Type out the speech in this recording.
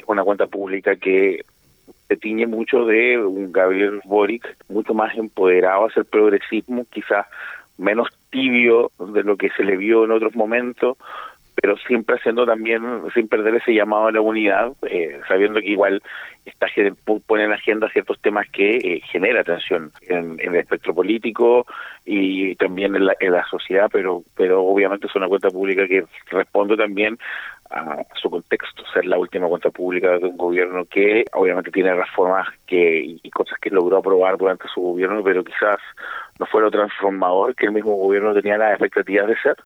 una cuenta pública que se tiñe mucho de un Gabriel Boric mucho más empoderado hacia el progresismo, quizás menos tibio de lo que se le vio en otros momentos, pero siempre haciendo también, sin perder ese llamado a la unidad, sabiendo que igual pone en agenda ciertos temas que genera tensión en el espectro político y también en la sociedad, pero obviamente es una cuenta pública que responde también a su contexto, ser la última cuenta pública de un gobierno que obviamente tiene reformas y cosas que logró aprobar durante su gobierno, pero quizás no fue lo transformador que el mismo gobierno tenía las expectativas de ser.